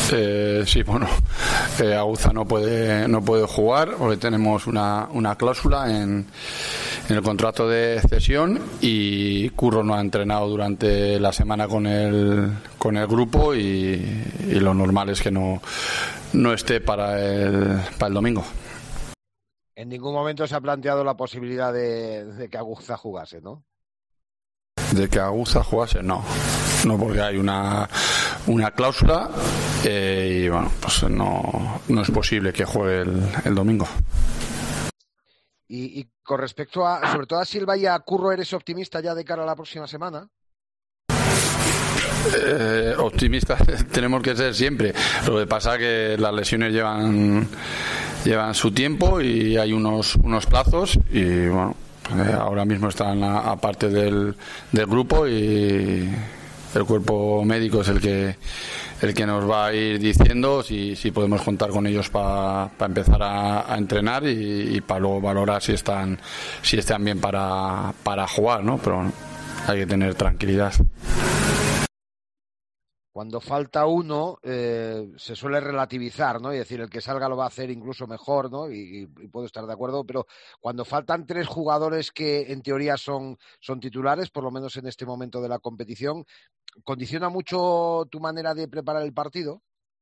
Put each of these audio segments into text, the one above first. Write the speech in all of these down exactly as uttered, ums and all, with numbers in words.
Eh, sí, bueno, eh, Aguza no puede no puede jugar porque tenemos una, una cláusula en, en el contrato de cesión y Curro no ha entrenado durante la semana con el con el grupo y, y lo normal es que no no esté para el para el domingo. En ningún momento se ha planteado la posibilidad de, de que Aguza jugase, ¿no? De que Aguza jugase, no. No, porque hay una, una cláusula eh, y bueno, pues no, no es posible que juegue el, el domingo. Y, y con respecto a, sobre todo a Silva y a Curro, ¿eres optimista ya de cara a la próxima semana? Eh, optimistas tenemos que ser siempre. Lo que pasa es que las lesiones llevan llevan su tiempo y hay unos unos plazos y bueno, eh, ahora mismo están aparte del, del grupo y el cuerpo médico es el que el que nos va a ir diciendo si, si podemos contar con ellos para pa empezar a, a entrenar y, y para luego valorar si están si están bien para, para jugar, ¿no? Pero bueno, hay que tener tranquilidad. Cuando falta uno, eh, se suele relativizar, ¿no? Y decir, el que salga lo va a hacer incluso mejor, ¿no? Y, y puedo estar de acuerdo, pero cuando faltan tres jugadores que en teoría son, son titulares, por lo menos en este momento de la competición, ¿condiciona mucho tu manera de preparar el partido?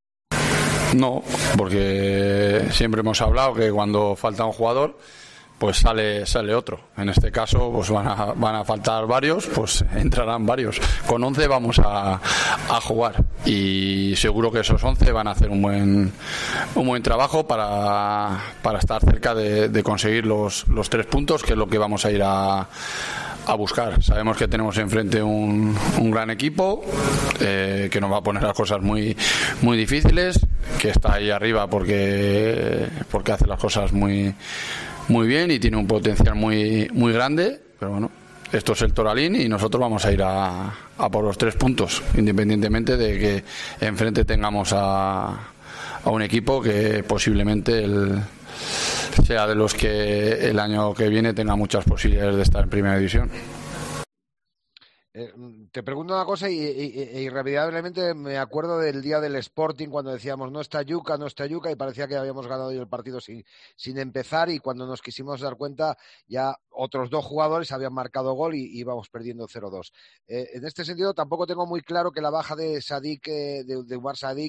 No, porque siempre hemos hablado que cuando falta un jugador, pues sale sale otro. En este caso, pues van a van a faltar varios, pues entrarán varios. Con once vamos a, a jugar y seguro que esos once van a hacer un buen un buen trabajo para, para estar cerca de, de conseguir los, los tres puntos, que es lo que vamos a ir a a buscar. Sabemos que tenemos enfrente un, un gran equipo eh, que nos va a poner las cosas muy muy difíciles, que está ahí arriba porque porque hace las cosas muy muy bien y tiene un potencial muy muy grande, pero bueno, esto es el Toralín y nosotros vamos a ir a, a por los tres puntos, independientemente de que enfrente tengamos a, a un equipo que posiblemente el, sea de los que el año que viene tenga muchas posibilidades de estar en primera división. Eh, te pregunto una cosa y, y, y irremediablemente me acuerdo del día del Sporting cuando decíamos no está Yuca, no está Yuca y parecía que habíamos ganado el partido sin, sin empezar y cuando nos quisimos dar cuenta ya otros dos jugadores habían marcado gol y íbamos perdiendo cero dos. Eh, en este sentido tampoco tengo muy claro que la baja de Sadik, eh, de, de Umar Sadik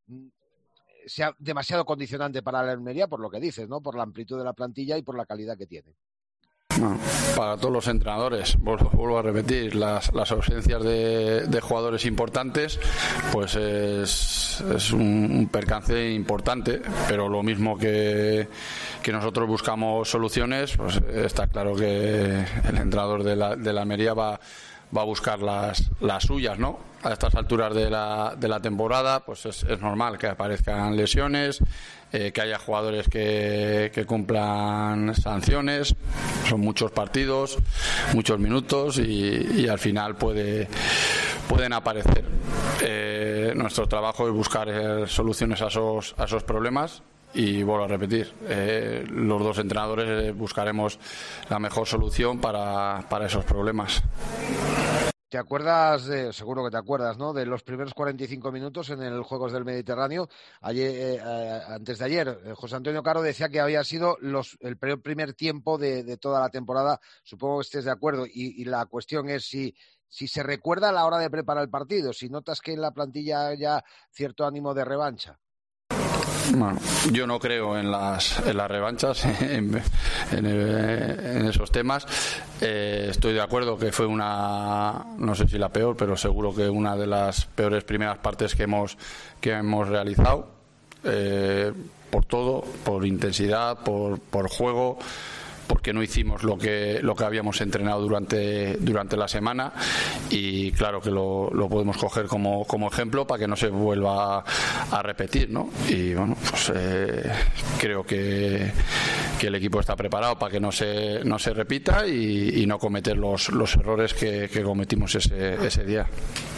sea demasiado condicionante para la Almería por lo que dices, ¿no? Por la amplitud de la plantilla y por la calidad que tiene. No, para todos los entrenadores, vuelvo, vuelvo a repetir, las, las ausencias de, de jugadores importantes, pues es, es un, un percance importante, pero lo mismo que, que nosotros buscamos soluciones, pues está claro que el entrenador de la, de la Almería va, va a buscar las, las suyas, ¿no? A estas alturas de la, de la temporada, pues es, es normal que aparezcan lesiones, eh, que haya jugadores que, que cumplan sanciones, son muchos partidos, muchos minutos y, y al final puede, pueden aparecer. Eh, nuestro trabajo es buscar eh, soluciones a esos, a esos problemas. Y vuelvo a repetir, eh, los dos entrenadores buscaremos la mejor solución para, para esos problemas. ¿Te acuerdas, de, seguro que te acuerdas, ¿no? De los primeros cuarenta y cinco minutos en el Juegos del Mediterráneo? Ayer, eh, antes de ayer, eh, José Antonio Caro decía que había sido los, el primer tiempo de, de toda la temporada. Supongo que estés de acuerdo. Y, y la cuestión es si, si se recuerda a la hora de preparar el partido, si notas que en la plantilla haya cierto ánimo de revancha. Bueno, yo no creo en las, en las revanchas, en, en, en esos temas. Eh, estoy de acuerdo que fue una, no sé si la peor, pero seguro que una de las peores primeras partes que hemos, que hemos realizado. Eh, por todo, por intensidad, por, por juego, porque no hicimos lo que lo que habíamos entrenado durante durante la semana y claro que lo, lo podemos coger como, como ejemplo para que no se vuelva a, a repetir, ¿no? Y bueno, pues eh, creo que, que el equipo está preparado para que no se no se repita y, y no cometer los, los errores que, que cometimos ese, ese día.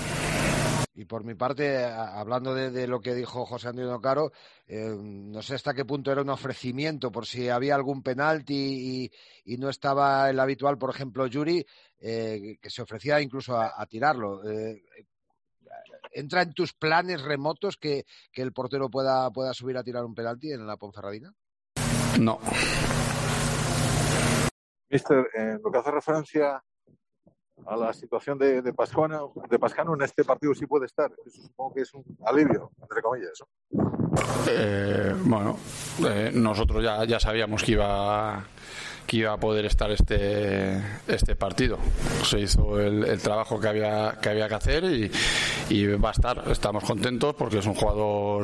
Y por mi parte, hablando de, de lo que dijo José Antonio Caro, eh, no sé hasta qué punto era un ofrecimiento por si había algún penalti y, y no estaba el habitual, por ejemplo, Yuri, eh, que se ofrecía incluso a, a tirarlo. Eh, ¿entra en tus planes remotos que, que el portero pueda, pueda subir a tirar un penalti en la Ponferradina? No. Mister, en lo que hace referencia a la situación de, de, Pascuano, de Pascano, en este partido sí puede estar. Eso supongo que es un alivio, entre comillas. Eh, bueno, eh, nosotros ya, ya sabíamos que iba, que iba a poder estar este, este partido. Se hizo el, el trabajo que había, que había que hacer y, y va a estar. Estamos contentos porque es un jugador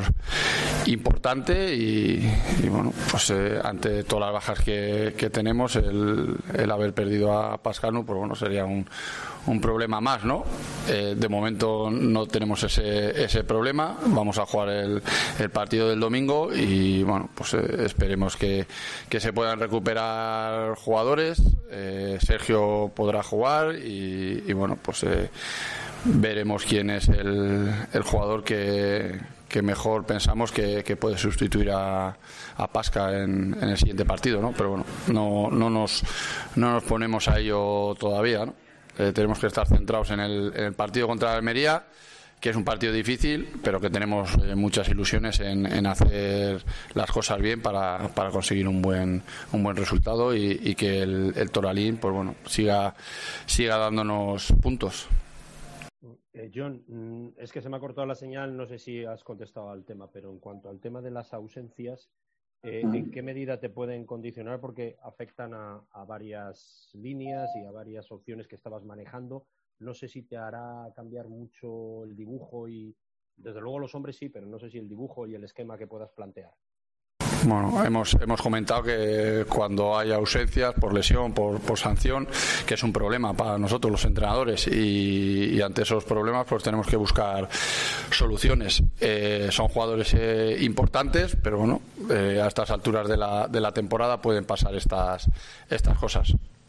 importante y, y bueno, pues eh, ante todas las bajas que, que tenemos, el, el haber perdido a Pascano, pues bueno, sería un, un problema más, ¿no? Eh, de momento no tenemos ese, ese problema. Vamos a jugar el, el partido del domingo y bueno, pues eh, esperemos que, que se puedan recuperar jugadores. eh, Sergio podrá jugar y, y bueno, pues eh, veremos quién es el, el jugador que, que mejor pensamos que, que puede sustituir a, a Pasca en, en el siguiente partido, ¿no? Pero bueno, no, no nos no nos ponemos a ello todavía, ¿no? Eh, tenemos que estar centrados en el, en el partido contra la Almería, que es un partido difícil, pero que tenemos eh, muchas ilusiones en, en hacer las cosas bien para, para conseguir un buen un buen resultado y, y que el, el Toralín, pues bueno, siga siga dándonos puntos. Eh, John, es que se me ha cortado la señal, no sé si has contestado al tema, pero en cuanto al tema de las ausencias, eh, ¿en qué medida te pueden condicionar? Porque afectan a, a varias líneas y a varias opciones que estabas manejando. No sé si te hará cambiar mucho el dibujo y, desde luego, los hombres sí, pero no sé si el dibujo y el esquema que puedas plantear. Bueno, hemos, hemos comentado que cuando hay ausencias por lesión, por, por sanción, que es un problema para nosotros los entrenadores y, y ante esos problemas pues tenemos que buscar soluciones. Eh, son jugadores eh, importantes, pero bueno, eh, a estas alturas de la, de la temporada pueden pasar estas, estas cosas.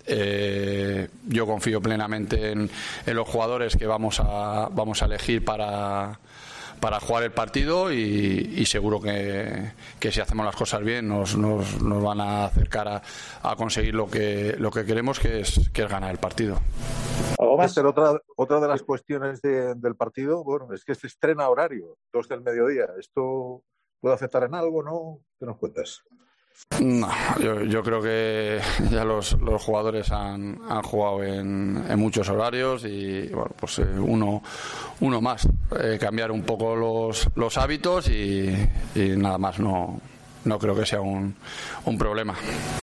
Eh, yo confío plenamente en, en los jugadores que vamos a, vamos a elegir para... para jugar el partido y, y seguro que, que si hacemos las cosas bien nos, nos, nos van a acercar a, a conseguir lo que lo que queremos, que es que es ganar el partido. Mister, otra, otra de las cuestiones de, del partido, bueno, es que se estrena horario, dos del mediodía. ¿Esto puede afectar en algo, no? ¿Qué nos cuentas? No, yo, yo creo que ya los, los jugadores han, han jugado en, en muchos horarios y bueno, pues eh, uno, uno más, eh, cambiar un poco los, los hábitos y, y nada más, no, no creo que sea un, un problema.